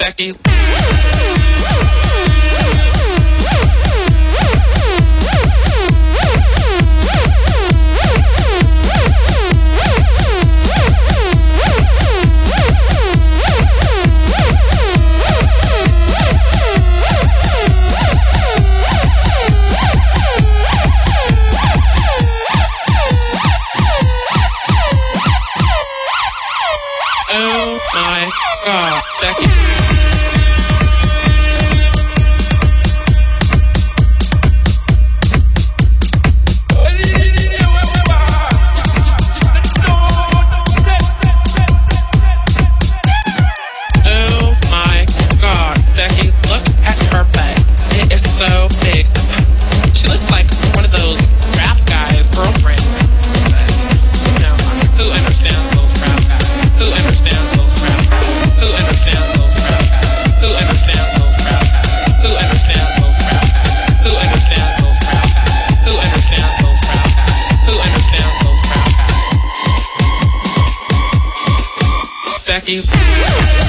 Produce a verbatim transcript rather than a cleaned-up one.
Becky. Oh my God, Becky. Oh my God, Becky, look at her butt. It is so big. She looks like one of those rap guys' girlfriends. You know, who understands those rap guys? Who understands those rap guys? Who understands those rap guys? Who understands those rap guys? Who understands those rap guys? Who understands those rap guys? Who understands those rap guys? Who understands those rap guys? Becky.